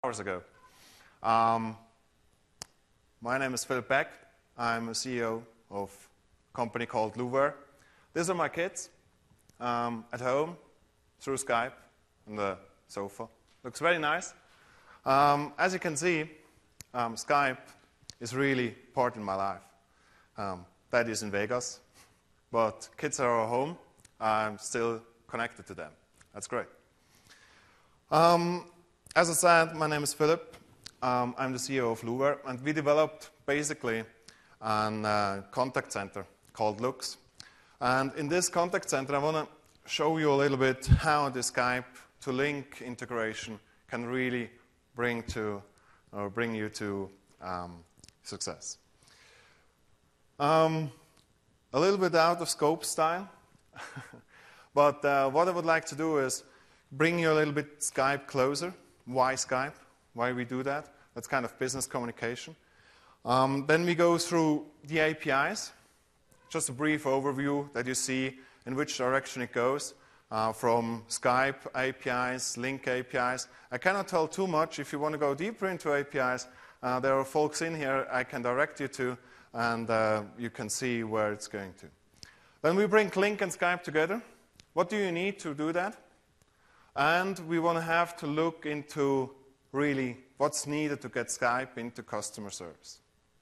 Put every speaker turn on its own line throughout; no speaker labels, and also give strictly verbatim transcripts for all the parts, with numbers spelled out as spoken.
hours ago. Um, my name is Philip Beck. I'm a C E O of a company called Louver. These are my kids um, at home through Skype on the sofa. Looks very nice. Um, as you can see, um, Skype is really part in my life. Um, that is in Vegas, but kids are at home. I'm still connected to them. That's great. Um, as I said, my name is Philip. Um, I'm the C E O of Louver, and we developed basically a uh, contact center called Lux. And in this contact center, I want to show you a little bit how the Skype to Link integration can really bring to or bring you to um, success. Um, a little bit out of scope style, but uh, what I would like to do is bring you a little bit Skype closer. Why Skype? Why we do that? That's kind of business communication. Um, then we go through the A P Is. Just a brief overview that you see in which direction it goes. Uh, from Skype A P Is, Link A P Is. I cannot tell too much. If you want to go deeper into A P Is, uh, there are folks in here I can direct you to, and uh, you can see where it's going to. Then we bring Link and Skype together. What do you need to do that? And we want to have to look into really what's needed to get Skype into customer service.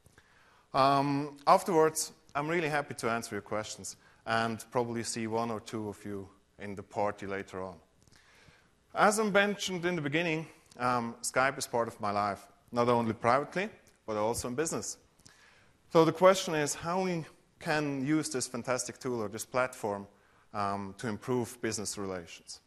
Um, afterwards, I'm really happy to answer your questions and probably see one or two of you in the party later on. As I mentioned in the beginning, um, Skype is part of my life, not only privately, but also in business. So the question is how we can use this fantastic tool or this platform um, to improve business relations.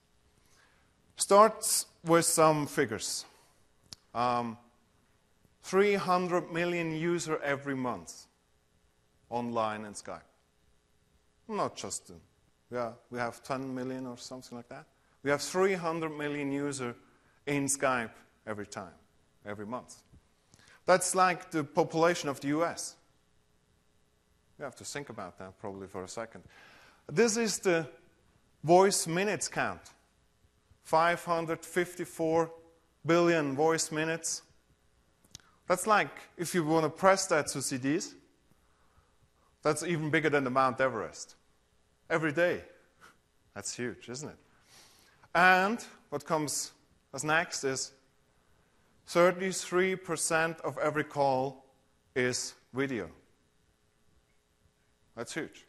Starts with some figures. Um, three hundred million users every month online in Skype. Not just, in, yeah, we have ten million or something like that. We have three hundred million users in Skype every time, every month. That's like the population of the U S. You have to think about that probably for a second. This is the voice minutes count. five hundred fifty-four billion voice minutes. That's like, if you want to press that to C Ds, that's even bigger than the Mount Everest. Every day. That's huge, isn't it? And what comes as next is thirty-three percent of every call is video. That's huge.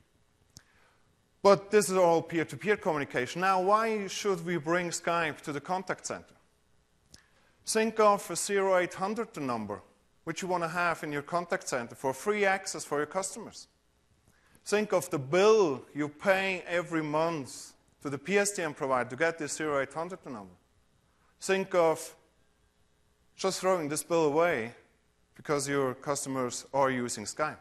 But this is all peer-to-peer communication. Now, why should we bring Skype to the contact center? Think of a zero eight hundred number, which you want to have in your contact center for free access for your customers. Think of the bill you pay every month to the P S T N provider to get this zero eight hundred number. Think of just throwing this bill away because your customers are using Skype.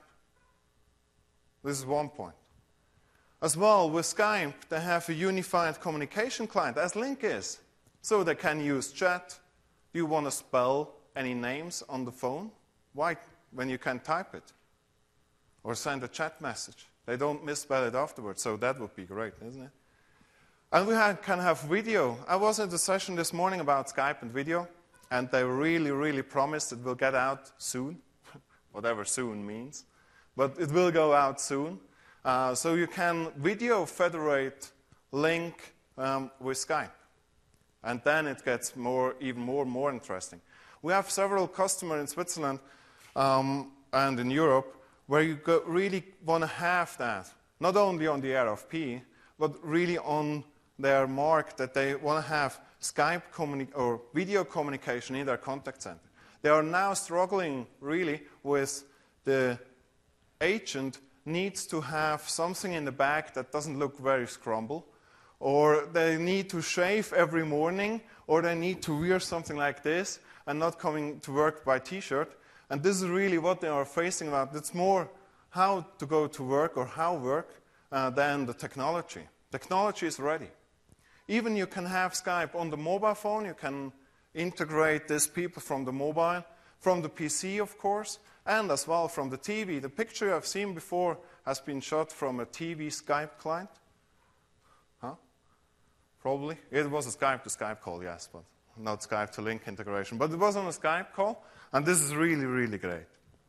This is one point. As well, with Skype, they have a unified communication client, as Link is. So they can use chat. Do you want to spell any names on the phone? Why, when you can type it? Or send a chat message. They don't misspell it afterwards, so that would be great, isn't it? And we have, can have video. I was at a session this morning about Skype and video, and they really, really promised it will get out soon, whatever soon means. But it will go out soon. Uh, so you can video federate Link um, with Skype. And then it gets more, even more and more interesting. We have several customers in Switzerland um, and in Europe where you go, really want to have that, not only on the R F P, but really on their mark that they want to have Skype communi- or video communication in their contact center. They are now struggling really with the agent needs to have something in the back that doesn't look very scrumble, or they need to shave every morning, or they need to wear something like this and not coming to work by T-shirt. And this is really what they are facing about. It's more how to go to work or how work uh, than the technology. Technology is ready. Even you can have Skype on the mobile phone. You can integrate these people from the mobile, from the P C, of course, and as well from the T V. The picture I've seen before has been shot from a T V Skype client. Huh? Probably. It was a Skype to Skype call, yes, but not Skype to Lync integration, but it was on a Skype call, and this is really, really great.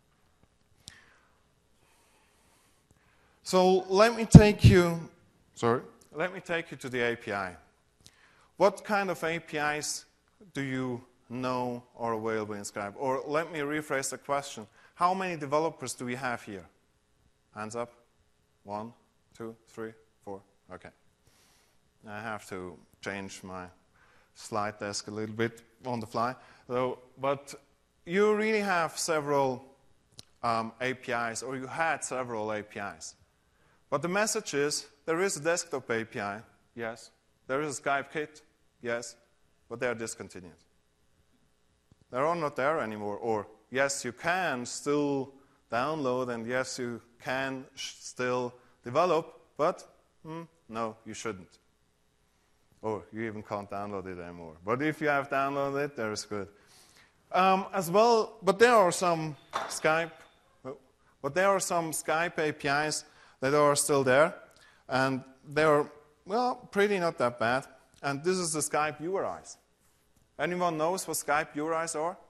So let me take you, sorry, let me take you to the A P I. What kind of A P Is do you know are available in Skype? Or let me rephrase the question. How many developers do we have here? Hands up. One, two, three, four. Okay. I have to change my slide desk a little bit on the fly. So, but you really have several um, A P Is, or you had several A P Is. But the message is, there is a desktop A P I, yes. There is a Skype kit, yes. But they are discontinued. They are not there anymore. Or, yes, you can still download, and yes, you can still develop, but hmm, no, you shouldn't. Or you even can't download it anymore. But if you have downloaded it, there is good. Um, as well, but there are some Skype, but there are some Skype A P Is that are still there, and they are, well, pretty not that bad. And this is the Skype U R Is. Anyone knows what Skype U R Is are?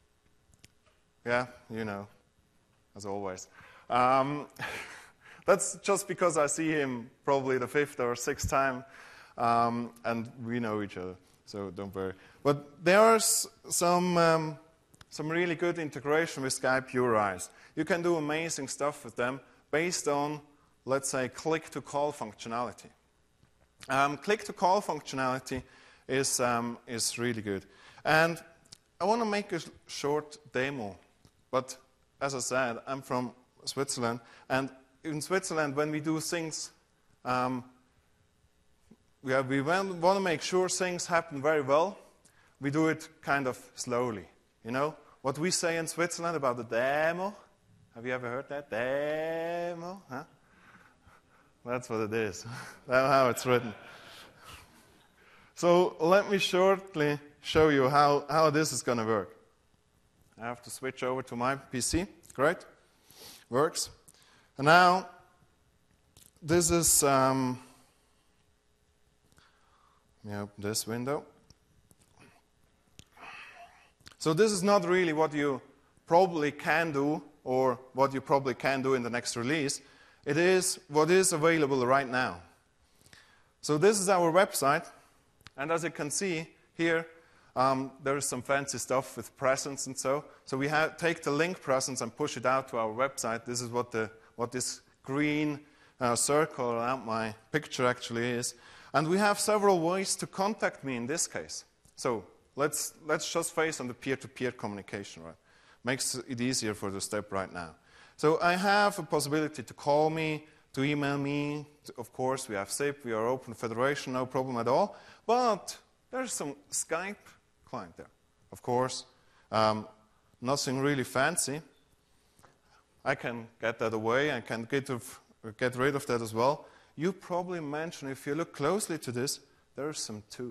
Yeah, you know, as always. Um, that's just because I see him probably the fifth or sixth time, um, and we know each other, so don't worry. But there's some, um, some really good integration with Skype U R Is. You can do amazing stuff with them based on, let's say, click-to-call functionality. Um, click-to-call functionality is, um, is really good. And I want to make a short demo. But as I said, I'm from Switzerland. And in Switzerland, when we do things, um, we, have, we want to make sure things happen very well. We do it kind of slowly. You know, what we say in Switzerland about the demo, have you ever heard that? Demo? Huh? That's what it is. That's how it's written. So let me shortly show you how, how this is going to work. I have to switch over to my P C. Great. Works. And now, this is, um, let me open this window. So this is not really what you probably can do, or what you probably can do in the next release. It is what is available right now. So this is our website, and as you can see here, um, there is some fancy stuff with presence and so. So we have, take the link presence and push it out to our website. This is what, the, what this green uh, circle around my picture actually is. And we have several ways to contact me in this case. So let's, let's just face on the peer-to-peer communication, right? Makes it easier for the step right now. So I have a possibility to call me, to email me. Of course, we have S I P, we are open federation, no problem at all. But there's some Skype client there. Of course, um, nothing really fancy. I can get that away. I can get, of, get rid of that as well. You probably mentioned, if you look closely to this, there's some too.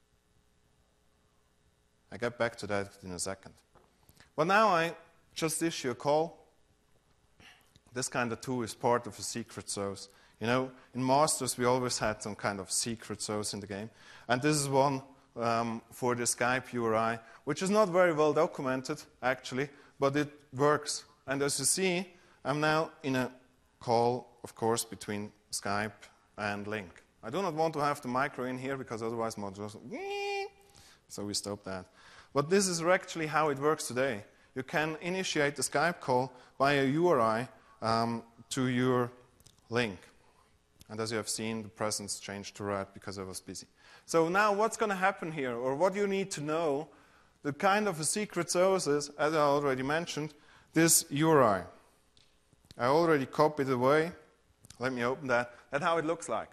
I get back to that in a second. But now I just issue a call. This kind of tool is part of a secret sauce. You know, in Masters, we always had some kind of secret sauce in the game. And this is one um, for the Skype U R I, which is not very well documented, actually, but it works. And as you see, I'm now in a call, of course, between Skype and Lync. I do not want to have the micro in here, because otherwise modules, so we stop that. But this is actually how it works today. You can initiate the Skype call by a U R I um, to your Lync. And as you have seen, the presence changed to red because I was busy. So now what's going to happen here, or what you need to know, the kind of a secret sauce is, as I already mentioned, this U R I. I already copied it away. Let me open that. That's how it looks like.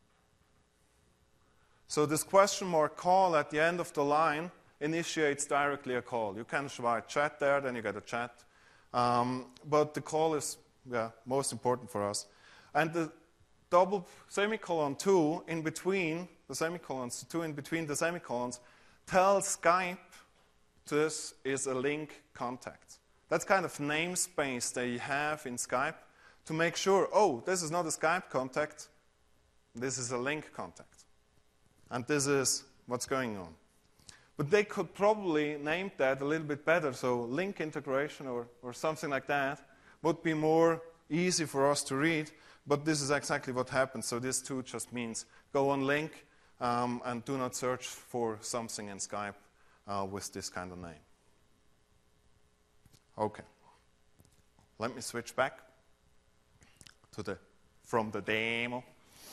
So this question mark call at the end of the line initiates directly a call. You can write chat there, then you get a chat. Um, but the call is yeah, most important for us. And the double semicolon two in between the semicolons, two in between the semicolons, tells Skype this is a Lync contact. That's kind of namespace they have in Skype to make sure, oh, this is not a Skype contact, this is a Lync contact. And this is what's going on. But they could probably name that a little bit better, so link integration or, or something like that would be more easy for us to read, but this is exactly what happens. So this too just means go on link um, and do not search for something in Skype uh, with this kind of name. Okay. Let me switch back to the from the demo.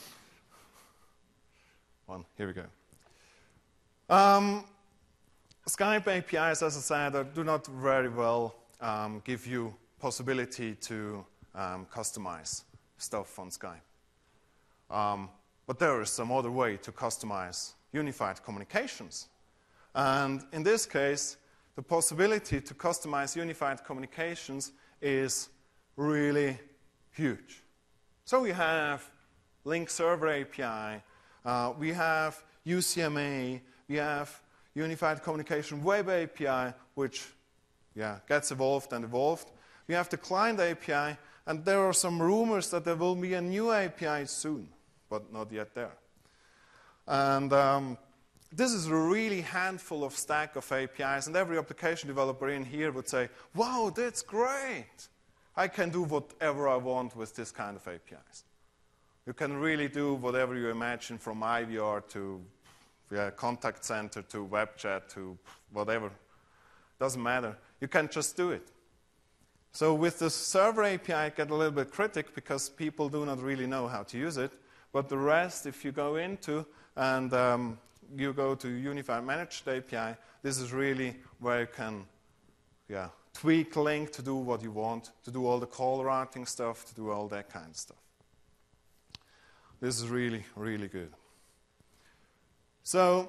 One, here we go. Um, Skype A P Is, as I said, do not very well um, give you possibility to um, customize stuff on Skype. Um, but there is some other way to customize unified communications. And in this case, the possibility to customize unified communications is really huge. So we have Link Server A P I, uh, we have U C M A, we have Unified Communication Web A P I, which yeah, gets evolved and evolved. We have the client A P I, and there are some rumors that there will be a new A P I soon, but not yet there. And um, this is a really handful of stack of A P Is, and every application developer in here would say, wow, that's great. I can do whatever I want with this kind of A P Is. You can really do whatever you imagine, from I V R to yeah, contact center to web chat to whatever. Doesn't matter. You can just do it. So with the server A P I, I get a little bit critic because people do not really know how to use it. But the rest, if you go into and um, you go to Unified Managed A P I, this is really where you can yeah, tweak Link to do what you want, to do all the call routing stuff, to do all that kind of stuff. This is really, really good. So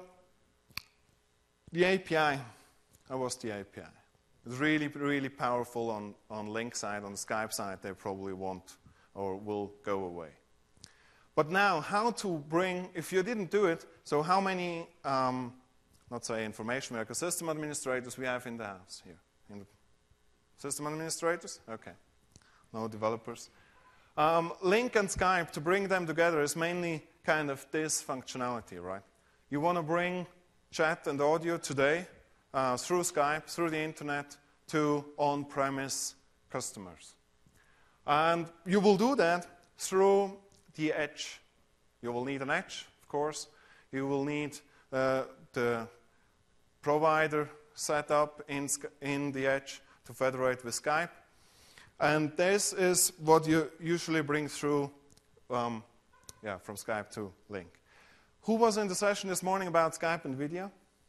the A P I, how was the A P I? It's really, really powerful on, on Link side. On the Skype side, they probably won't or will go away. But now, how to bring, if you didn't do it, so how many, um, let's say, information worker system administrators we have in the house here? In the system administrators? Okay. No developers. Um, Link and Skype, to bring them together, is mainly kind of this functionality, right? You want to bring chat and audio today uh, through Skype, through the internet, to on-premise customers. And you will do that through the edge. You will need an edge, of course. You will need uh, the provider set up in, in the edge to federate with Skype. And this is what you usually bring through um, yeah, from Skype to Link. Who was in the session this morning about Skype and video?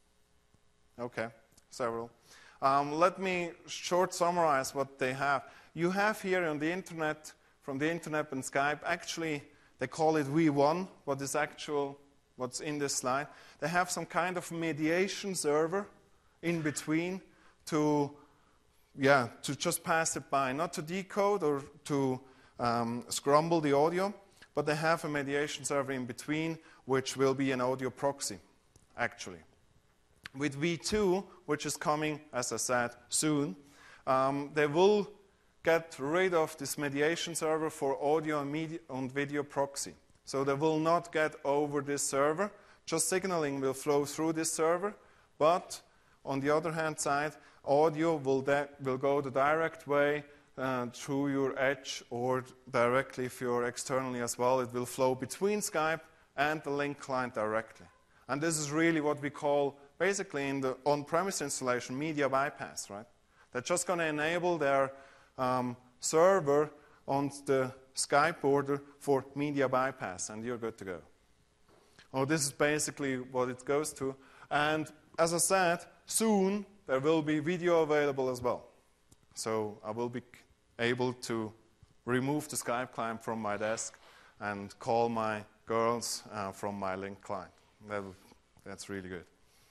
Okay, several. Um, let me short summarize what they have. You have here on the internet, from the internet and Skype, actually, they call it V one, what is actual, what's in this slide. They have some kind of mediation server in between to, yeah, to just pass it by, not to decode or to um, scramble the audio, but they have a mediation server in between, which will be an audio proxy, actually. With V two, which is coming, as I said, soon, um, they will get rid of this mediation server for audio and, media and video proxy. So they will not get over this server. Just signaling will flow through this server, but on the other hand side, audio will, will go the direct way uh, through your edge, or directly if you're externally as well. It will flow between Skype and the Link client directly. And this is really what we call, basically in the on-premise installation, media bypass, right? They're just going to enable their um, server on the Skype border for media bypass, and you're good to go. Oh, this is basically what it goes to. And as I said, soon there will be video available as well. So I will be able to remove the Skype client from my desk and call my girls uh, from my Link client. That, that's really good.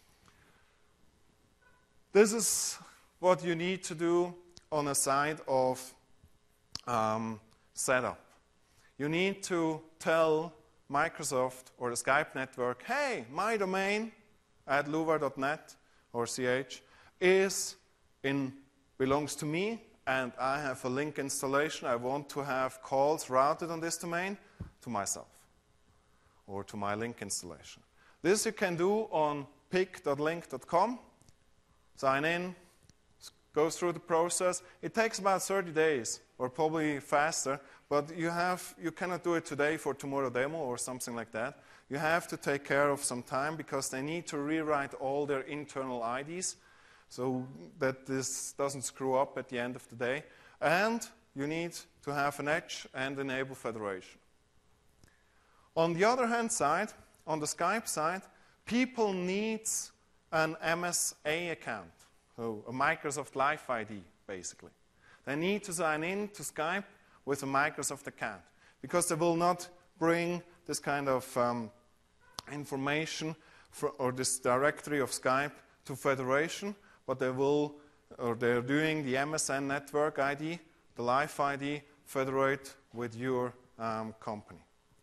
This is what you need to do on a side of um, setup. You need to tell Microsoft or the Skype network, hey, my domain at luvar dot net or ch is in, belongs to me, and I have a Link installation. I want to have calls routed on this domain to myself or to my Link installation. This you can do on pic dot link dot com, sign in, go through the process. It takes about thirty days, or probably faster, but you, have, you cannot do it today for tomorrow demo or something like that. You have to take care of some time because they need to rewrite all their internal I Ds so that this doesn't screw up at the end of the day. And you need to have an edge and enable federation. On the other hand side, on the Skype side, people need an M S A account, so a Microsoft Live I D, basically. They need to sign in to Skype with a Microsoft account because they will not bring this kind of um, information for, or this directory of Skype to federation, but they will, or they're doing the M S N network I D, the Live I D, federate with your um, company.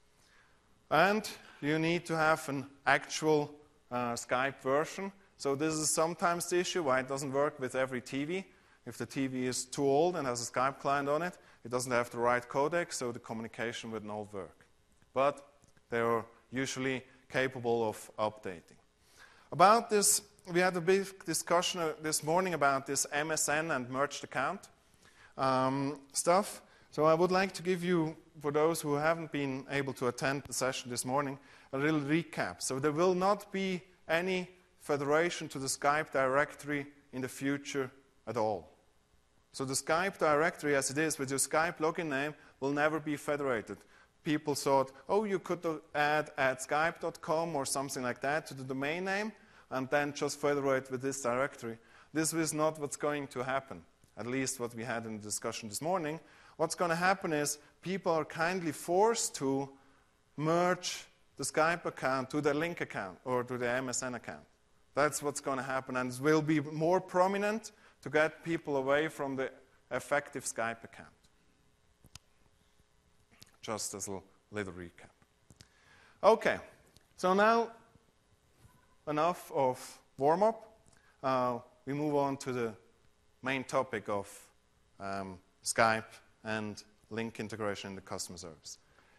And you need to have an actual uh, Skype version. So this is sometimes the issue why it doesn't work with every T V. If the T V is too old and has a Skype client on it, it doesn't have the right codec, so the communication would not work. But they are usually capable of updating. About this, we had a big discussion this morning about this M S N and merged account um, stuff. So I would like to give you, for those who haven't been able to attend the session this morning, a little recap. So there will not be any federation to the Skype directory in the future at all. So the Skype directory as it is with your Skype login name will never be federated. People thought, oh, you could add at skype dot com or something like that to the domain name and then just federate with this directory. This is not what's going to happen, at least what we had in the discussion this morning. What's going to happen is people are kindly forced to merge the Skype account to their Lync account or to the M S N account. That's what's going to happen, and it will be more prominent to get people away from the effective Skype account. Just as a little recap. Okay, so now enough of warm-up. Uh, we move on to the main topic of um, Skype and Lync integration in the customer service.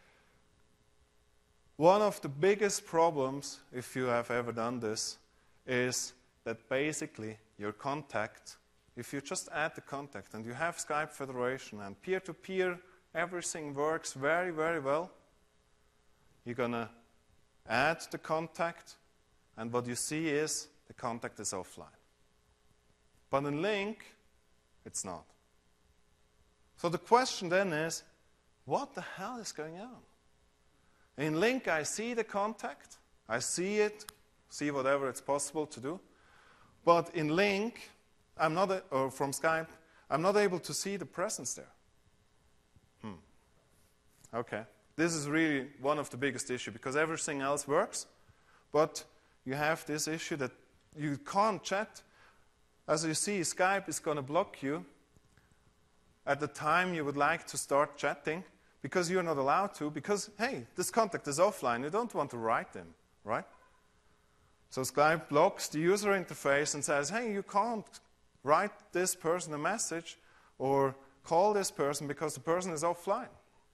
One of the biggest problems, if you have ever done this, is that basically your contact, if you just add the contact and you have Skype federation and peer-to-peer, everything works very, very well, you're going to add the contact, and what you see is the contact is offline. But in Lync, it's not. So the question then is, what the hell is going on? In Lync, I see the contact, I see it, see whatever it's possible to do. But in Lync, I'm not, a, or from Skype, I'm not able to see the presence there. Hmm. Okay. This is really one of the biggest issues because everything else works, but you have this issue that you can't chat. As you see, Skype is going to block you at the time you would like to start chatting because you're not allowed to, because, hey, this contact is offline. You don't want to write them, right? So Skype blocks the user interface and says, hey, you can't write this person a message or call this person because the person is offline.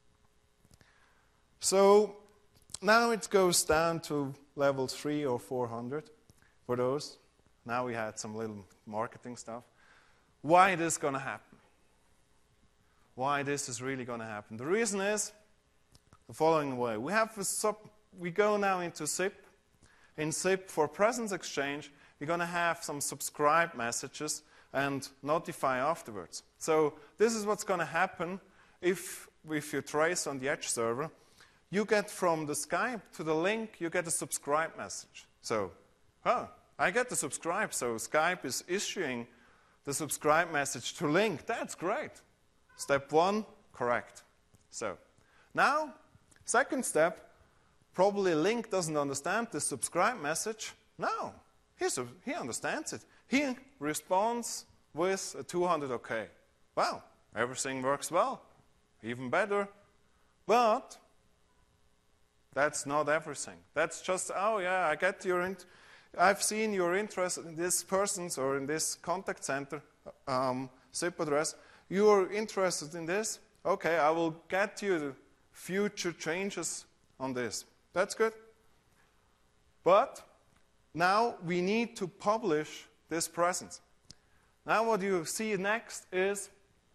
So now it goes down to level three or four hundred for those. Now we had some little marketing stuff. Why this is going to happen? Why this is really going to happen? The reason is the following way. We have a sub, we go now into S I P. In S I P, for presence exchange, we're going to have some subscribe messages and notify afterwards. So this is what's going to happen if, if you trace on the Edge server. You get from the Skype to the Lync, you get a subscribe message. So, huh, I get the subscribe, so Skype is issuing the subscribe message to Lync. That's great. Step one, correct. So, now, second step, probably Lync doesn't understand the subscribe message. No, he's a, he understands it. He responds with a two hundred OK. Wow, everything works well, even better. But that's not everything. That's just, oh yeah, I get your, int I've seen your interest in this person's or in this contact center um, S I P address. You're interested in this? Okay, I will get you the future changes on this. That's good. But now we need to publish this presence. Now what you see next is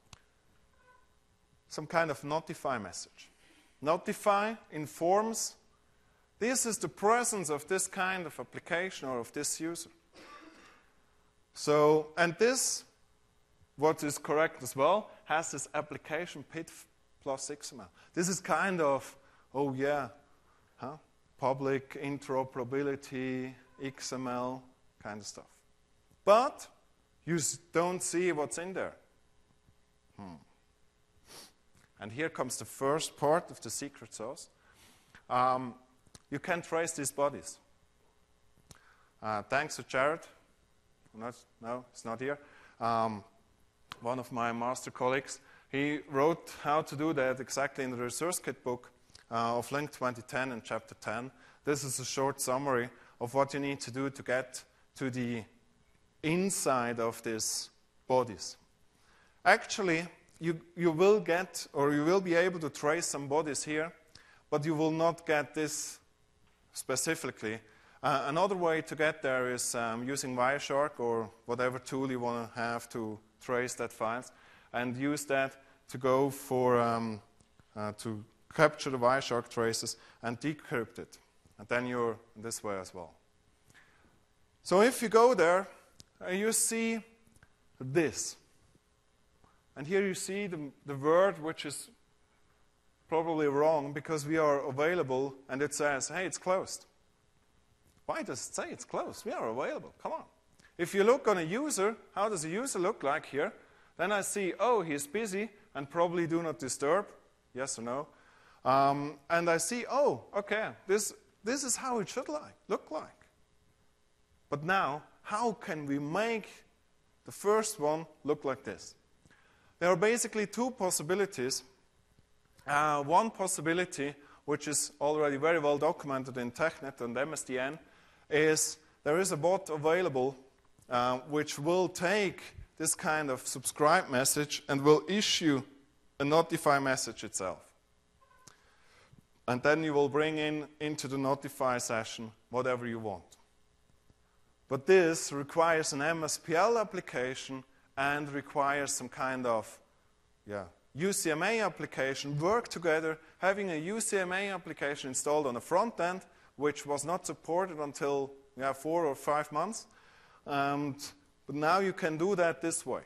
some kind of notify message. Notify informs this is the presence of this kind of application or of this user. So, and this, what is correct as well, has this application P I D plus X M L. This is kind of, oh yeah, huh? Public interoperability, X M L kind of stuff. But you don't see what's in there. Hmm. And here comes the first part of the secret sauce. Um, you can trace these bodies. Uh, thanks to Jared. Not, no, it's not here. Um, one of my master colleagues. He wrote how to do that exactly in the Resource Kit book uh, of Link twenty ten in chapter ten. This is a short summary of what you need to do to get to the inside of these bodies. Actually, you, you will get, or you will be able to trace some bodies here, but you will not get this specifically. Uh, another way to get there is um, using Wireshark or whatever tool you want to have to trace that files, and use that to go for, um, uh, to capture the Wireshark traces and decrypt it. And then you're this way as well. So if you go there, uh, you see this. And here you see the, the word which is probably wrong because we are available and it says, hey, it's closed. Why does it say it's closed? We are available. Come on. If you look on a user, how does a user look like here? Then I see, oh, he's busy and probably do not disturb. Yes or no? Um, and I see, oh, okay, this, this is how it should like, look like. But now, how can we make the first one look like this? There are basically two possibilities. Uh, one possibility, which is already very well documented in TechNet and M S D N, is there is a bot available uh, which will take this kind of subscribe message and will issue a notify message itself. And then you will bring in into the notify session whatever you want. But this requires an M S P L application and requires some kind of yeah, U C M A application, work together, having a U C M A application installed on the front end, which was not supported until yeah, four or five months. And, but now you can do that this way.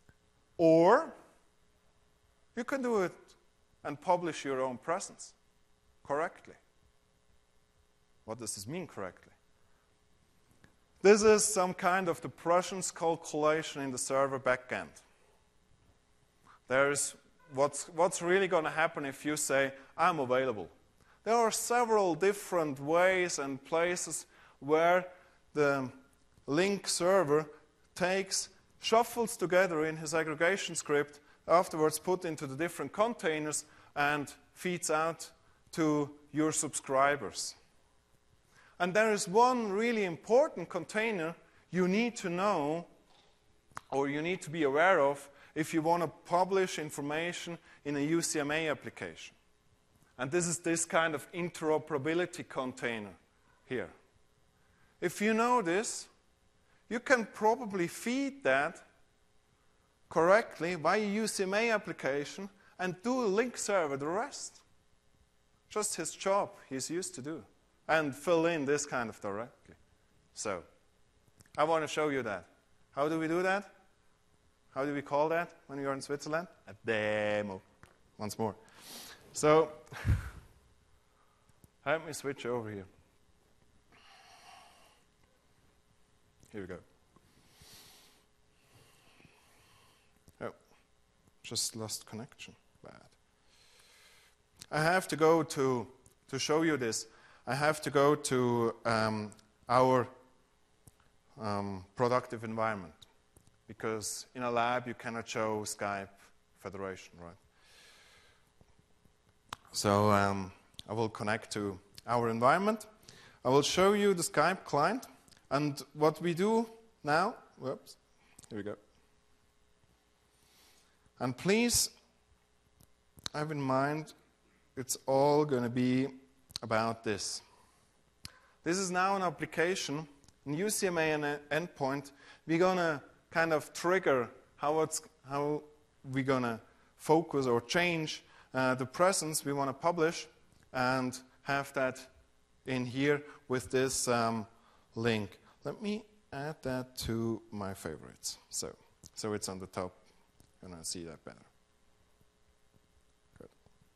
Or you can do it and publish your own presence correctly. What does this mean correctly? This is some kind of the presence calculation in the server backend. There's what's, what's really going to happen if you say, I'm available. There are several different ways and places where the Link server takes, shuffles together in his aggregation script, afterwards put into the different containers and feeds out to your subscribers. And there is one really important container you need to know or you need to be aware of if you want to publish information in a U C M A application. And this is this kind of interoperability container here. If you know this, you can probably feed that correctly via U C M A application and do a Link server the rest. Just his job he's used to do. And fill in this kind of directly. So, I want to show you that. How do we do that? How do we call that when you're in Switzerland? A demo. Once more. So, let me switch over here. Here we go. Oh, just lost connection. Bad. I have to go to, to show you this. I have to go to um, our um, productive environment because in a lab you cannot show Skype Federation, right? So um, I will connect to our environment. I will show you the Skype client and what we do now. Whoops, here we go. And please have in mind it's all going to be about this. This is now an application in U C M A and endpoint, we're going to kind of trigger how, it's, how we're going to focus or change uh, the presence we want to publish and have that in here with this um, link. Let me add that to my favorites. So, so it's on the top, and I see that better. Good.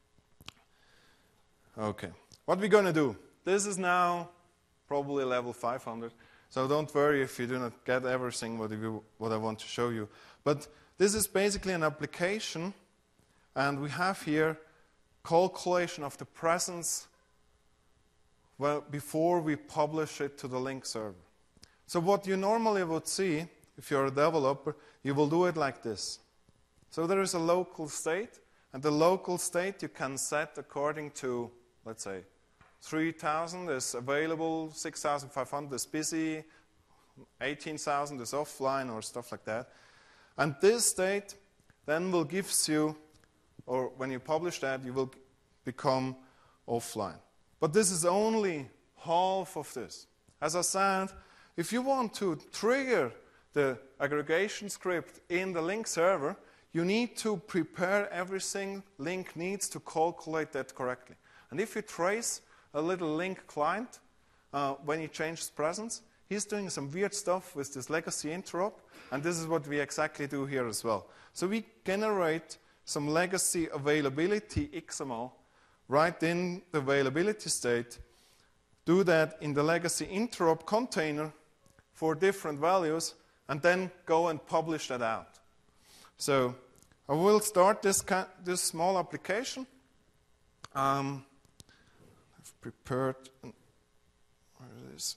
Okay, what we're going to do. This is now probably level five hundred. So don't worry if you do not get everything what, you, what I want to show you. But this is basically an application, and we have here calculation of the presence well, before we publish it to the link server. So what you normally would see, if you're a developer, you will do it like this. So there is a local state, and the local state you can set according to, let's say, three thousand is available, six thousand five hundred is busy, eighteen thousand is offline, or stuff like that. And this state then will give you, or when you publish that, you will become offline. But this is only half of this. As I said, if you want to trigger the aggregation script in the link server, you need to prepare everything link needs to calculate that correctly. And if you trace a little link client, uh, when he changes presence, he's doing some weird stuff with this legacy interop, and this is what we exactly do here as well. So we generate some legacy availability X M L right in the availability state, do that in the legacy interop container for different values, and then go and publish that out. So I will start this, this small application. Um, prepared, where it is.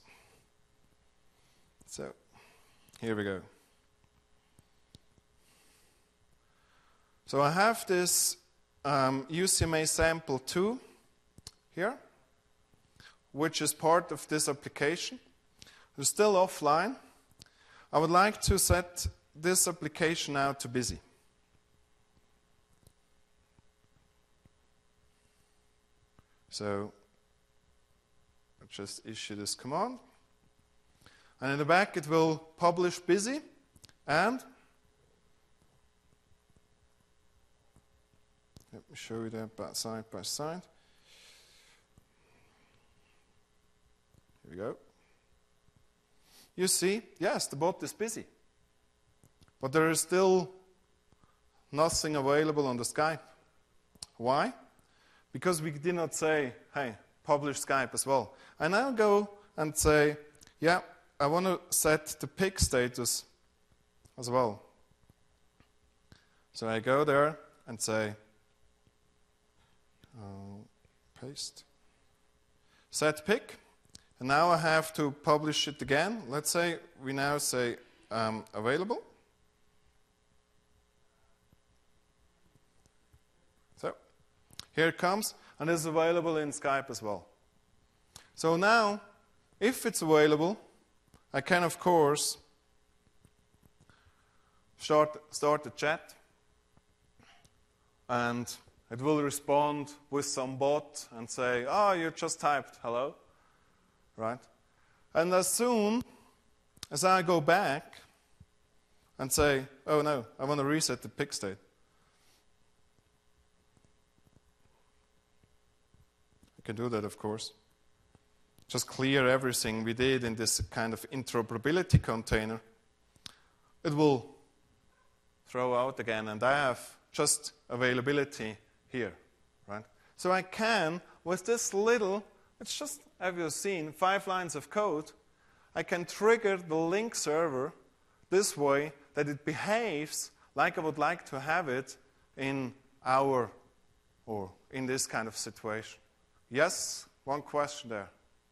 So, here we go. So I have this um, U C M A sample two here, which is part of this application. It's still offline. I would like to set this application now to busy. So just issue this command. And in the back, it will publish busy. And let me show you that side by side. Here we go. You see, yes, the bot is busy. But there is still nothing available on the Skype. Why? Because we did not say, hey, publish Skype as well. I now go and say, yeah, I want to set the pick status as well. So I go there and say, uh, paste, set pick. And now I have to publish it again. Let's say we now say um, available. So here it comes, and it's available in Skype as well. So now, if it's available, I can, of course, start, start the chat, and it will respond with some bot and say, oh, you just typed hello, right? And as soon as I go back and say, oh, no, I want to reset the pick state, I can do that, of course. Just clear everything we did in this kind of interoperability container. It will throw out again, and I have just availability here, right? So I can, with this little, it's just, have you seen, five lines of code, I can trigger the link server this way that it behaves like I would like to have it in our, or in this kind of situation. Yes? One question there.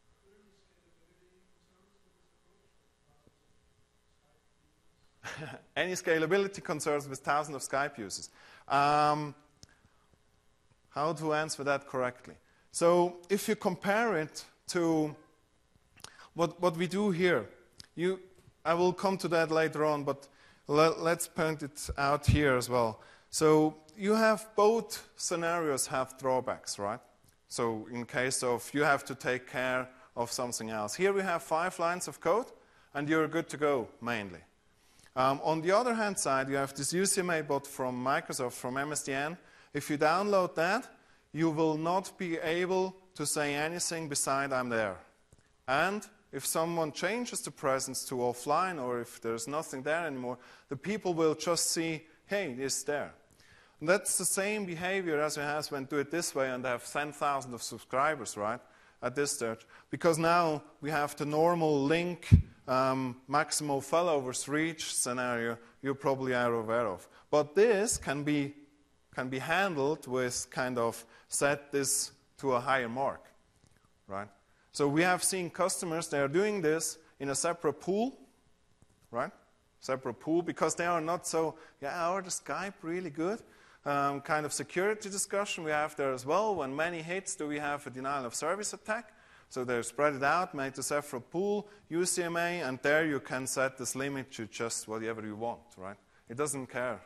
Any scalability concerns with thousands of Skype users? Um, how to answer that correctly? So if you compare it to what, what we do here, you, I will come to that later on, but let, let's point it out here as well. So you have both scenarios have drawbacks, right? So in case of you have to take care of something else. Here we have five lines of code, and you're good to go, mainly. Um, on the other hand side, you have this U C M A bot from Microsoft, from M S D N. If you download that, you will not be able to say anything beside I'm there. And if someone changes the presence to offline, or if there's nothing there anymore, the people will just see, hey, it's there. And that's the same behavior as we have when do it this way and have ten thousand of subscribers, right, at this stage. Because now we have the normal link um, maximal failovers reach scenario you probably are aware of. But this can be, can be handled with kind of set this to a higher mark, right? So we have seen customers, they are doing this in a separate pool, right? Separate pool, because they are not so, yeah, are the Skype really good? Um, kind of security discussion we have there as well. When many hits, do we have a denial of service attack? So they're spread it out, made a separate pool, U C M A, and there you can set this limit to just whatever you want, right? It doesn't care.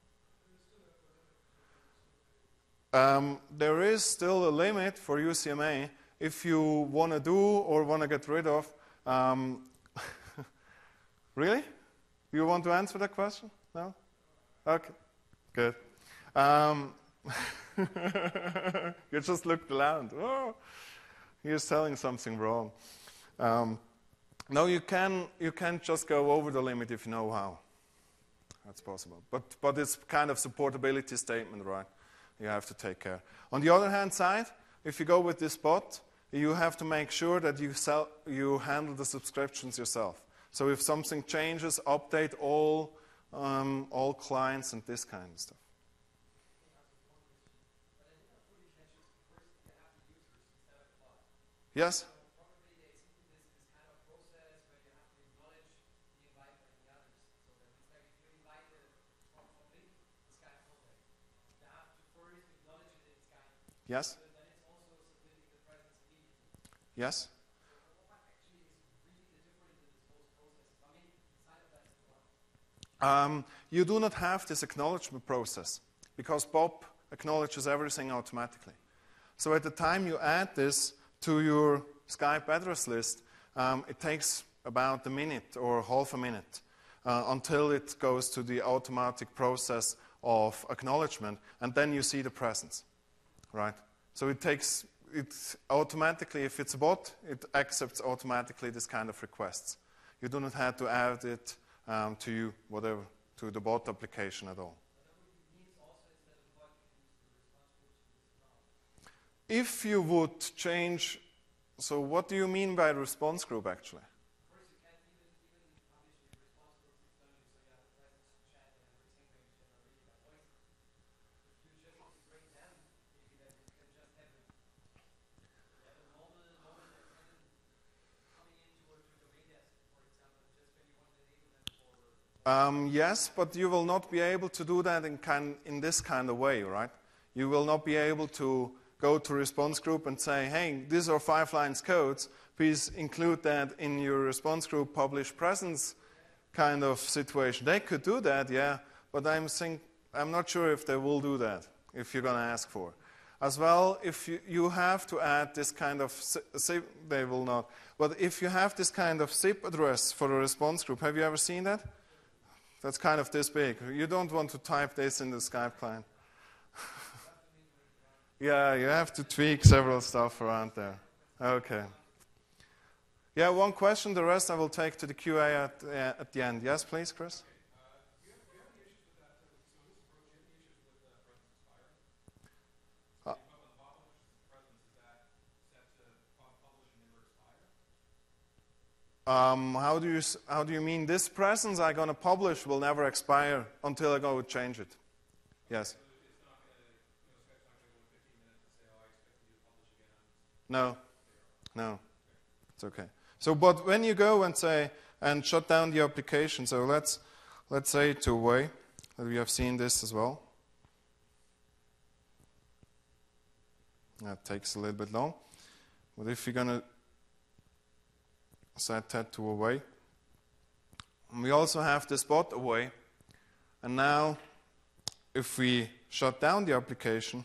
Um, there is still a limit for U C M A. If you want to do or want to get rid of, um, really? You want to answer that question? No? Okay, good. Um, you just looked around. Oh, you're selling something wrong. Um, no, you can, you can just go over the limit if you know how. That's possible. But, but it's kind of supportability statement, right? You have to take care. On the other hand side, if you go with this bot, you have to make sure that you, sell, you handle the subscriptions yourself. So if something changes, update all, um, all clients and this kind of stuff. Yes? Yes? Yes? Um, you do not have this acknowledgement process because Bob acknowledges everything automatically. So at the time you add this to your Skype address list, um, it takes about a minute or half a minute uh, until it goes to the automatic process of acknowledgement, and then you see the presence, right? So it takes, it automatically, if it's a bot, it accepts automatically this kind of requests. You do not have to add it um, to you, whatever, to the bot application at all. If you would change, so what do you mean by response group actually? Um, yes, but you will not be able to do that in, kind, in this kind of way, right? You will not be able to go to response group and say, hey, these are five lines codes, please include that in your response group publish presence kind of situation. They could do that, yeah, but I'm, think, I'm not sure if they will do that, if you're going to ask for. As well, if you, you have to add this kind of zip, they will not, but if you have this kind of zip address for a response group, have you ever seen that? That's kind of this big. You don't want to type this in the Skype client. Yeah, you have to tweak several stuff around there. Okay. Yeah, one question. The rest I will take to the Q A at, uh, at the end. Yes, please, Chris? Uh, um, how do you how do you mean this presence I'm going to publish will never expire until I go change it? Yes. No, no, it's okay. So, but when you go and say, and shut down the application, so let's, let's say to away, that we have seen this as well. That takes a little bit long. But if you're going to set that to away, and we also have this bot away, and now if we shut down the application,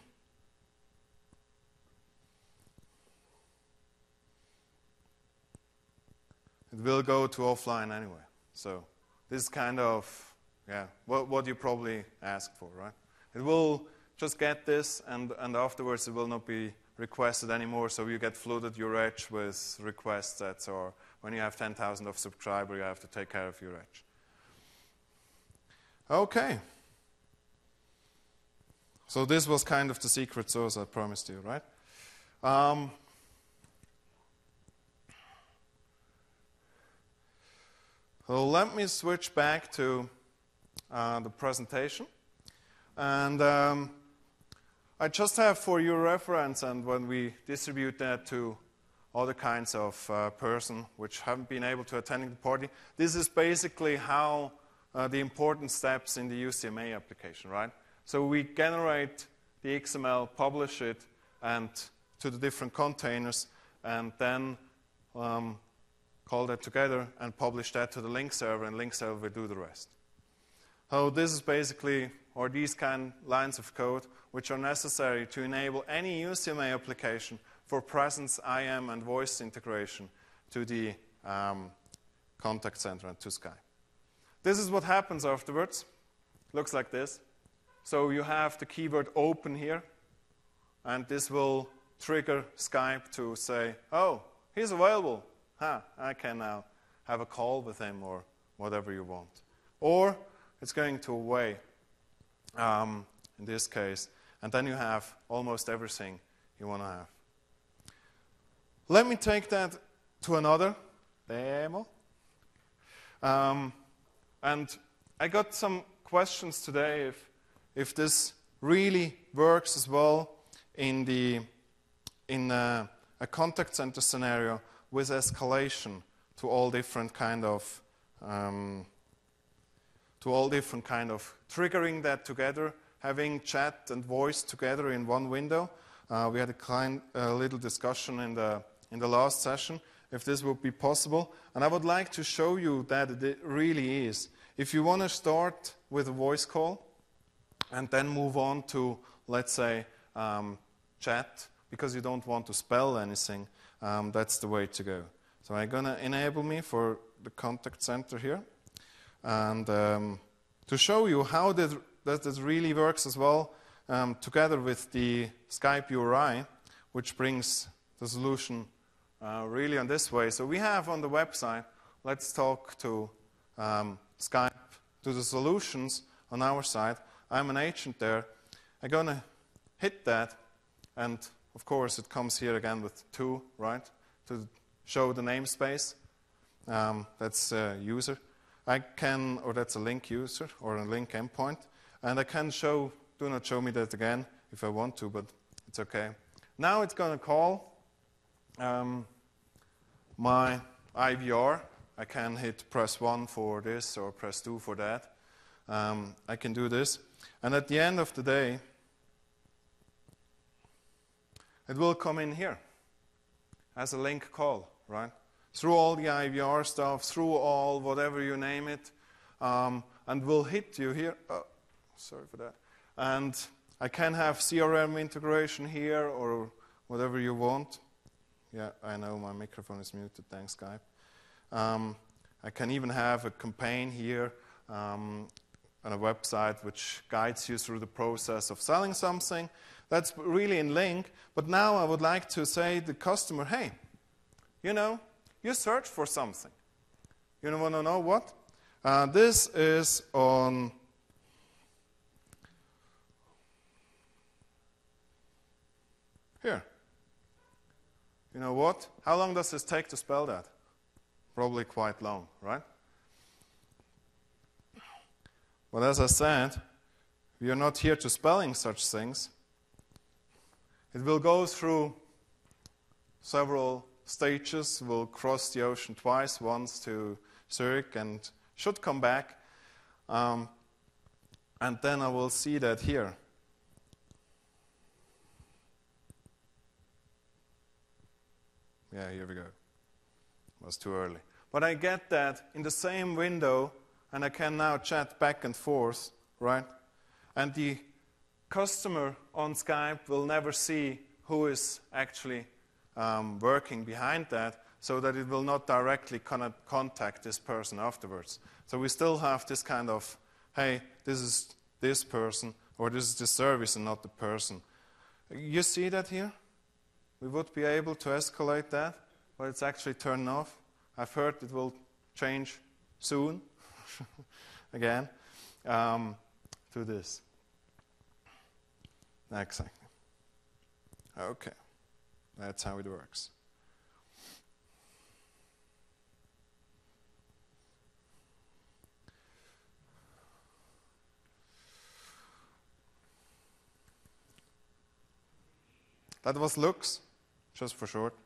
it will go to offline anyway. So this is kind of, yeah, what, what you probably asked for, right? It will just get this, and, and afterwards it will not be requested anymore, so you get flooded your edge with requests that are, when you have ten thousand of subscribers, you have to take care of your edge. Okay. So this was kind of the secret sauce I promised you, right? Um, so let me switch back to uh, the presentation. And um, I just have for your reference, and when we distribute that to other kinds of uh, person which haven't been able to attend the party, this is basically how uh, the important steps in the U C M A application, right? So we generate the X M L, publish it, and to the different containers, and then um, call that together and publish that to the link server, and link server will do the rest. So this is basically, or these kind of lines of code, which are necessary to enable any U C M A application for presence, I M, and voice integration to the um, contact center and to Skype. This is what happens afterwards. Looks like this. So you have the keyword open here, and this will trigger Skype to say, oh, he's available. Huh, I can now have a call with him or whatever you want. Or it's going to away, um, in this case, and then you have almost everything you want to have. Let me take that to another demo. Um, and I got some questions today if, if this really works as well in, the, in a, a contact center scenario with escalation to all different kind of um, to all different kind of triggering that together, having chat and voice together in one window. Uh, we had a kind uh, little discussion in the in the last session if this would be possible, and I would like to show you that it really is. If you want to start with a voice call and then move on to, let's say, um, chat, because you don't want to spell anything, um, that's the way to go. So I'm going to enable me for the contact center here. And um, to show you how that, that this really works as well, um, together with the Skype U R I, which brings the solution uh, really on this way. So we have on the website, let's talk to um, Skype, to the solutions on our side. I'm an agent there. I'm going to hit that, and of course it comes here again with two, right, to show the namespace. Um, that's uh, user. I can, or that's a link user or a link endpoint, and I can show, do not show me that again if I want to, but it's okay. Now it's going to call um, my I V R. I can hit press one for this or press two for that. Um, I can do this. And at the end of the day, it will come in here as a link call, right? Through all the I V R stuff, through all whatever you name it, um, and will hit you here. Oh, sorry for that. And I can have C R M integration here or whatever you want. Yeah, I know my microphone is muted, thanks Skype. Um, I can even have a campaign here um, on a website which guides you through the process of selling something. That's really in link, but now I would like to say to the customer, hey, you know, you search for something. You want to know what? Uh, this is on here. You know what? How long does this take to spell that? Probably quite long, right? But as I said, we are not here to spelling such things. It will go through several stages, will cross the ocean twice, once to Zurich and should come back. Um, and then I will see that here. Yeah, here we go. It was too early. But I get that in the same window, and I can now chat back and forth, right? And the customer on Skype will never see who is actually um, working behind that. so that it will not directly con contact this person afterwards. So we still have this kind of, hey, this is this person, or this is the service and not the person. You see that here? We would be able to escalate that, but it's actually turned off. I've heard it will change soon, again, um, to this. Exactly. Okay, that's how it works. That was Lux, just for short.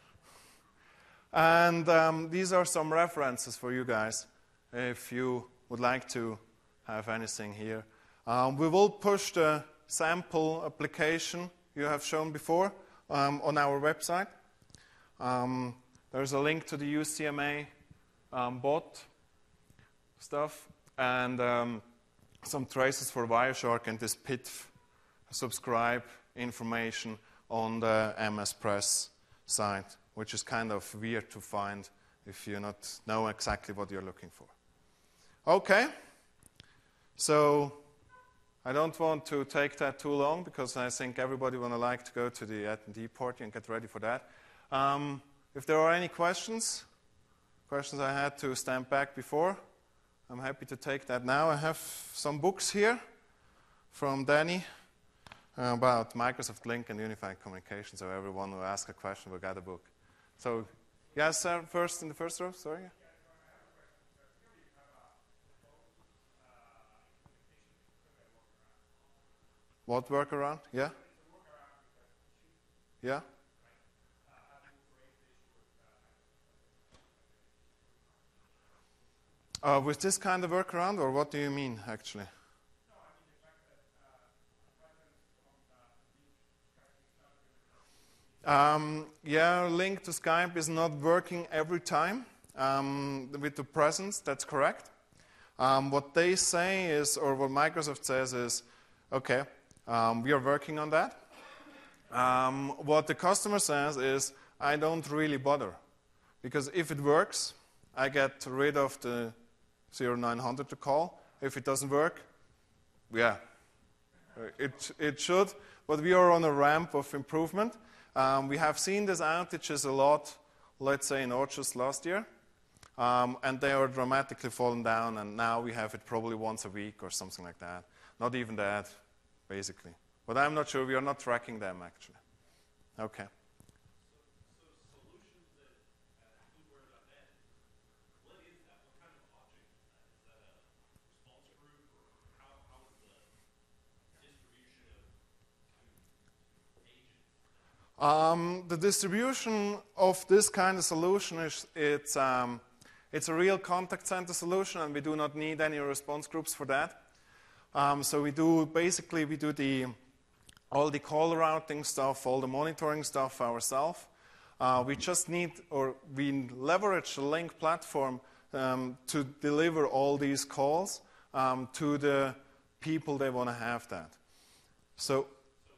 And um, these are some references for you guys, if you would like to have anything here. Um, we will push the sample application you have shown before um, on our website. Um, there's a link to the U C M A um, bot stuff, and um, some traces for Wireshark and this P I T F subscribe information on the M S Press site, which is kind of weird to find if you not know exactly what you're looking for. Okay, so I don't want to take that too long because I think everybody would like to go to the attendee party and get ready for that. Um, if there are any questions, questions I had to stand back before, I'm happy to take that now. I have some books here from Danny about Microsoft Link and Unified Communication, so everyone who asks a question will get a book. So, yes, sir, first in the first row, sorry. What workaround? Yeah? Yeah? Uh, with this kind of workaround, or what do you mean, actually? Um, yeah, link to Skype is not working every time um, with the presence, that's correct. Um, what they say is, or what Microsoft says is, okay, um, we are working on that. Um, what the customer says is, I don't really bother, because if it works, I get rid of the zero nine hundred to call. If it doesn't work, yeah, it, it should, but we are on a ramp of improvement. Um, we have seen these outages a lot, let's say in August last year, um, and they are dramatically fallen down, and now we have it probably once a week or something like that. Not even that, basically. But I'm not sure, we are not tracking them, actually. Okay. Um, the distribution of this kind of solution is it's, um, it's a real contact center solution, and we do not need any response groups for that. Um, so we do basically we do the all the call routing stuff, all the monitoring stuff ourselves. Uh, we just need, or we leverage the Link platform um, to deliver all these calls um, to the people they want to have that. So.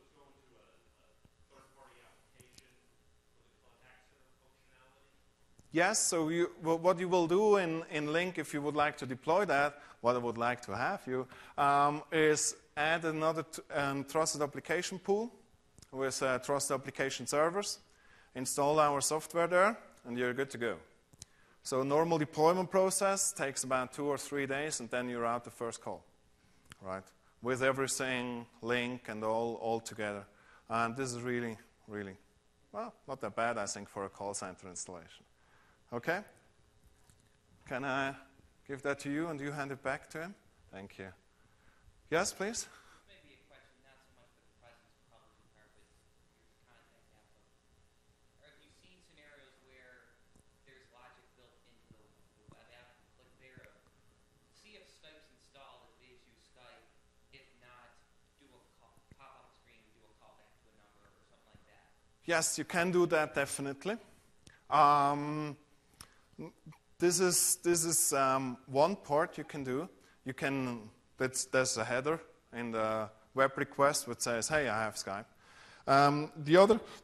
Yes, so you, what you will do in, in Link, if you would like to deploy that, what I would like to have you, um, is add another t um, trusted application pool with uh, trusted application servers, install our software there, and you're good to go. So normal deployment process takes about two or three days, and then you're out the first call, right? With everything, Link and all, all together. And this is really, really, well, not that bad, I think, for a call center installation. Okay? Can I give that to you and you hand it back to him? Thank you. Yes, please?
Maybe a question, not so much for the presence, probably more with your contact info. Have you seen scenarios where there's logic built into the, the web app? Click there, see if Skype's installed, if it is use Skype. If not, do a call, pop-up screen and do a call back to a number or something like that.
Yes, you can do that definitely. Um, This is, this is um, one part you can do. You can, that's, there's a header in the web request which says, hey, I have Skype. Um, the other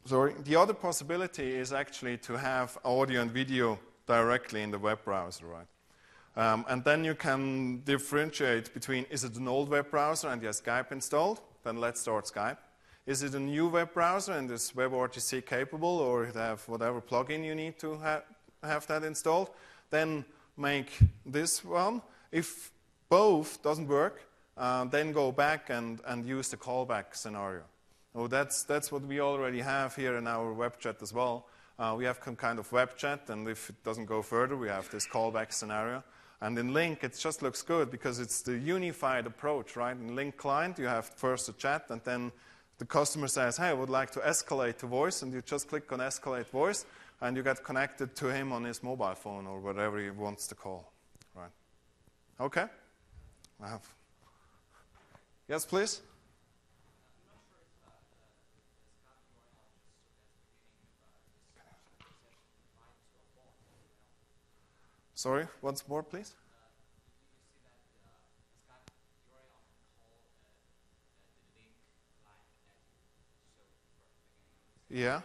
sorry, the other possibility is actually to have audio and video directly in the web browser, right? Um, and then you can differentiate between, is it an old web browser and you have Skype installed? Then let's start Skype. Is it a new web browser and is WebRTC capable, or it have whatever plugin you need to ha have that installed? Then make this one. If both doesn't work, uh, then go back and, and use the callback scenario. So that's, that's what we already have here in our web chat as well. Uh, we have some kind of web chat, and if it doesn't go further, we have this callback scenario. And in Lync, it just looks good because it's the unified approach, right? In Lync client, you have first a chat, and then the customer says, hey, I would like to escalate to voice, and you just click on escalate voice, and you get connected to him on his mobile phone or whatever he wants to call, right? Okay? I have. Yes, please? Sorry, once more, please. Yeah.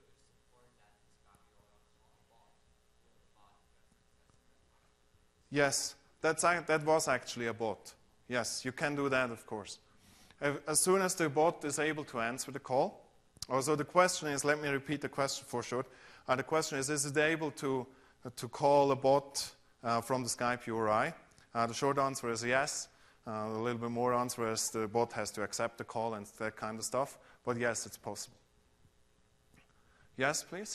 Yes, that's, that was actually a bot. Yes, you can do that, of course. As soon as the bot is able to answer the call. Also, the question is, let me repeat the question for short. Uh, the question is, is it able to, uh, to call a bot uh, from the Skype U R I? Uh, the short answer is yes. Uh, a little bit more answer is the bot has to accept the call and that kind of stuff. But yes, it's possible. Yes, please?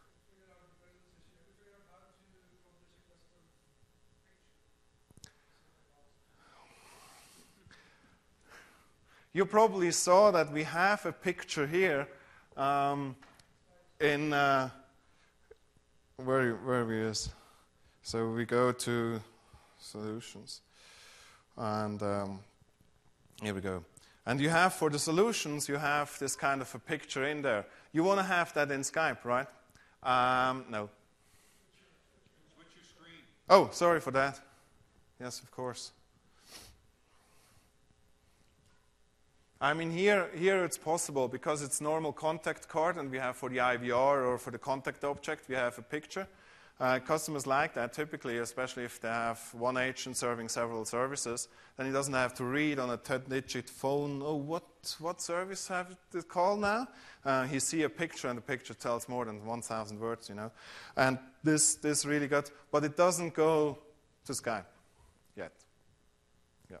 You probably saw that we have a picture here um, in uh, where where we is. So we go to solutions, and um, here we go. And you have for the solutions, you have this kind of a picture in there. You want to have that in Skype, right? Um, no.
Switch your screen.
Oh, sorry for that. Yes, of course. I mean, here, here it's possible because it's normal contact card, and we have for the I V R or for the contact object, we have a picture. Uh, customers like that typically, especially if they have one agent serving several services, then he doesn't have to read on a ten-digit phone, oh, what, what service have to call now? Uh, he see a picture, and the picture tells more than one thousand words, you know. And this, this really got, but it doesn't go to Skype yet. Yeah.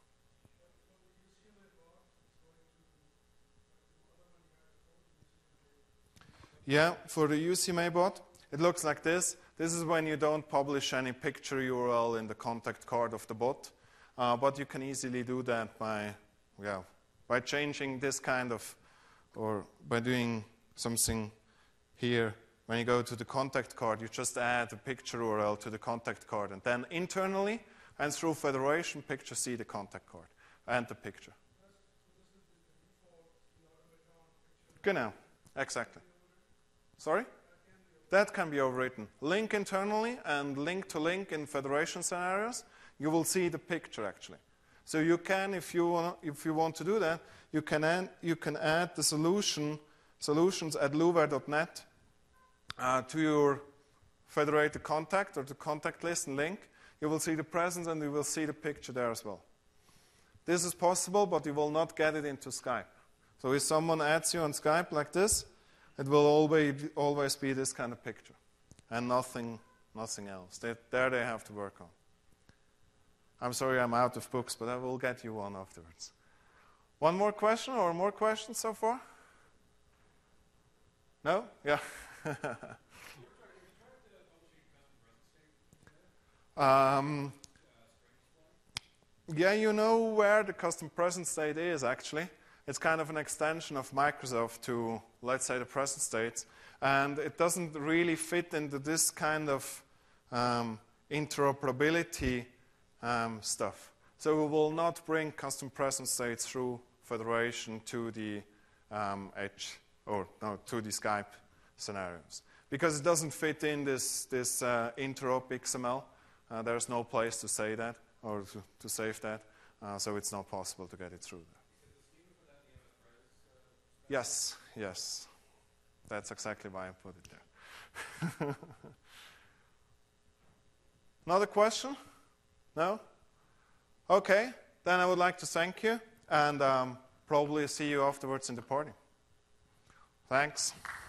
Yeah, for the U C M A bot, it looks like this. This is when you don't publish any picture U R L in the contact card of the bot, uh, but you can easily do that by, yeah, by changing this kind of, or by doing something here. When you go to the contact card, you just add a picture U R L to the contact card, and then internally and through federation, picture see the contact card and the picture. Genau, exactly. Sorry? That can be overwritten. Lync internally and link to link in federation scenarios, you will see the picture actually. So you can, if you want, if you want to do that, you can add, you can add the solution solutions at luware dot net uh, to your federated contact or the contact list and link. You will see the presence and you will see the picture there as well. This is possible, but you will not get it into Skype. So if someone adds you on Skype like this, it will always always be this kind of picture, and nothing, nothing else. They, there they have to work on. I'm sorry I'm out of books, but I will get you one afterwards. One more question or more questions so far? No? Yeah. um, yeah, you know where the custom present state is actually. It's kind of an extension of Microsoft to, let's say, the present states. And it doesn't really fit into this kind of um, interoperability um, stuff. So we will not bring custom present states through federation to the um, Edge, or no, to the Skype scenarios. Because it doesn't fit in this, this uh, interop X M L. Uh, there's no place to say that, or to, to save that. Uh, so it's not possible to get it through there. Yes, yes. That's exactly why I put it there. Another question? No? Okay, then I would like to thank you and um, probably see you afterwards in the party. Thanks.